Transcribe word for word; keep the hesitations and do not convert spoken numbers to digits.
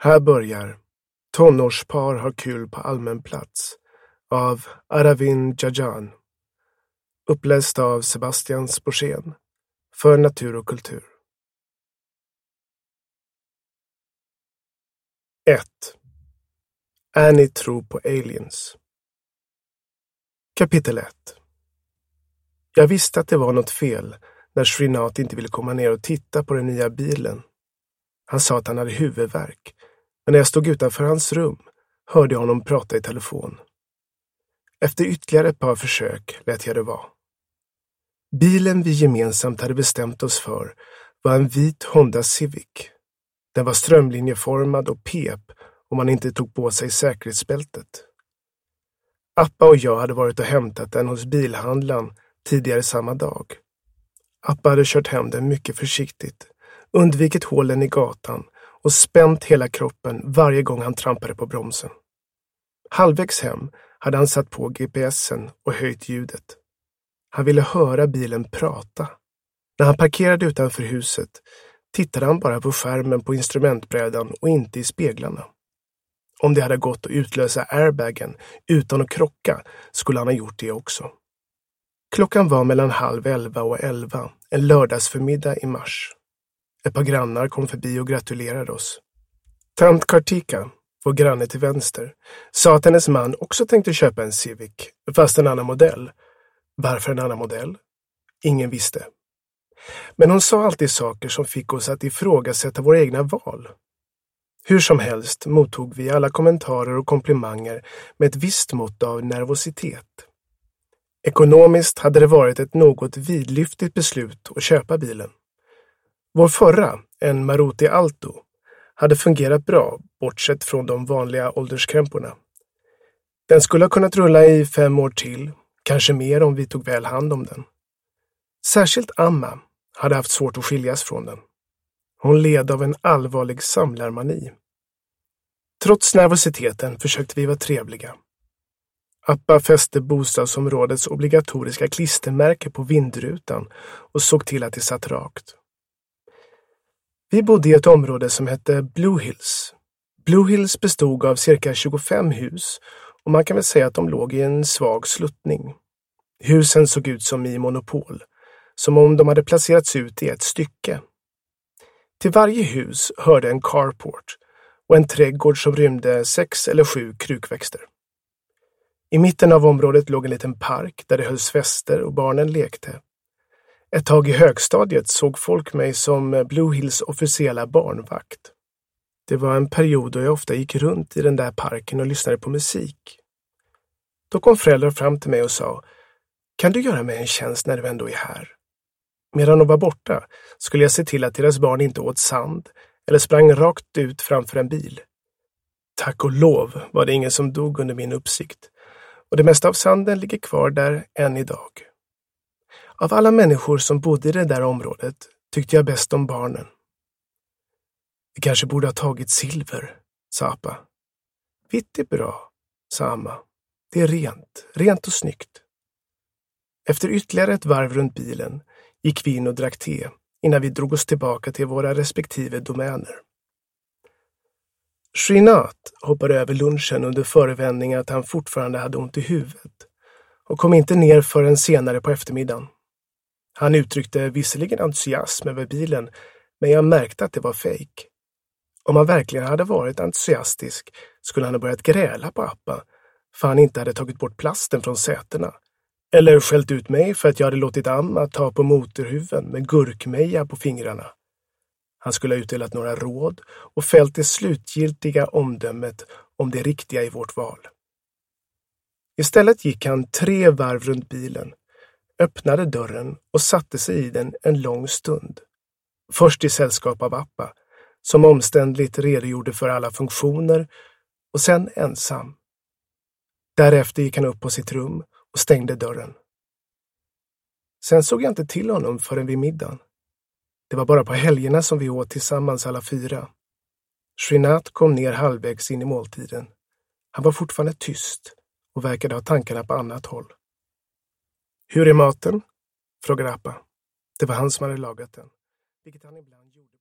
Här börjar Tonårspar har kul på allmän plats av Aravind Jajan. Uppläst av Sebastian Sporsén för Natur och kultur. ett. Annie tror på aliens. Kapitel ett. Jag visste att det var något fel när Srinath inte ville komma ner och titta på den nya bilen. Han sa att han hade huvudvärk, men när jag stod utanför hans rum hörde jag honom prata i telefon. Efter ytterligare ett par försök lät jag det vara. Bilen vi gemensamt hade bestämt oss för var en vit Honda Civic. Den var strömlinjeformad och pep om man inte tog på sig säkerhetsbältet. Appa och jag hade varit och hämtat den hos bilhandlaren tidigare samma dag. Appa hade kört hem den mycket försiktigt, undvikit hålen i gatan och spänt hela kroppen varje gång han trampade på bromsen. Halvvägs hem hade han satt på G P S'en och höjt ljudet. Han ville höra bilen prata. När han parkerade utanför huset tittade han bara på skärmen på instrumentbrädan och inte i speglarna. Om det hade gått att utlösa airbagen utan att krocka skulle han ha gjort det också. Klockan var mellan halv elva och elva, en lördagsförmiddag i mars. Ett par grannar kom förbi och gratulerade oss. Tant Kartika, vår granne till vänster, sa att hennes man också tänkte köpa en Civic, fast en annan modell. Varför en annan modell? Ingen visste. Men hon sa alltid saker som fick oss att ifrågasätta våra egna val. Hur som helst mottog vi alla kommentarer och komplimanger med ett visst mått av nervositet. Ekonomiskt hade det varit ett något vidlyftigt beslut att köpa bilen. Vår förra, en Maruti Alto, hade fungerat bra, bortsett från de vanliga ålderskrämporna. Den skulle ha kunnat rulla i fem år till, kanske mer om vi tog väl hand om den. Särskilt Amma hade haft svårt att skiljas från den. Hon led av en allvarlig samlarmani. Trots nervositeten försökte vi vara trevliga. Appa fäste bostadsområdets obligatoriska klistermärke på vindrutan och såg till att det satt rakt. Vi bodde i ett område som hette Blue Hills. Blue Hills bestod av cirka tjugofem hus och man kan väl säga att de låg i en svag sluttning. Husen såg ut som i monopol, som om de hade placerats ut i ett stycke. Till varje hus hörde en carport och en trädgård som rymde sex eller sju krukväxter. I mitten av området låg en liten park där det hölls fester och barnen lekte. Ett tag i högstadiet såg folk mig som Blue Hills officiella barnvakt. Det var en period då jag ofta gick runt i den där parken och lyssnade på musik. Då kom föräldrar fram till mig och sa: "Kan du göra mig en tjänst när du ändå är här?" Medan de var borta skulle jag se till att deras barn inte åt sand eller sprang rakt ut framför en bil. Tack och lov var det ingen som dog under min uppsikt, och det mesta av sanden ligger kvar där än idag. Av alla människor som bodde i det där området tyckte jag bäst om barnen. "Vi kanske borde ha tagit silver", sa Appa. "Vitt är bra", sa Amma. "Det är rent, rent och snyggt." Efter ytterligare ett varv runt bilen gick vi in och drack te innan vi drog oss tillbaka till våra respektive domäner. Srinath hoppade över lunchen under förevändning att han fortfarande hade ont i huvudet och kom inte ner förrän senare på eftermiddagen. Han uttryckte visserligen entusiasm över bilen, men jag märkte att det var fejk. Om han verkligen hade varit entusiastisk skulle han ha börjat gräla på Appa för han inte hade tagit bort plasten från sätena. Eller skällt ut mig för att jag hade låtit Amma ta på motorhuven med gurkmeja på fingrarna. Han skulle ha utdelat några råd och fällt det slutgiltiga omdömet om det riktiga i vårt val. Istället gick han tre varv runt bilen, öppnade dörren och satte sig i den en lång stund. Först i sällskap av Appa, som omständligt redogjorde för alla funktioner, och sen ensam. Därefter gick han upp på sitt rum och stängde dörren. Sen såg jag inte till honom förrän vid middagen. Det var bara på helgerna som vi åt tillsammans alla fyra. Srinath kom ner halvvägs in i måltiden. Han var fortfarande tyst och verkade ha tankarna på annat håll. "Hur är maten?" frågade Appa. Det var han som hade lagat den, vilket han ibland gjorde.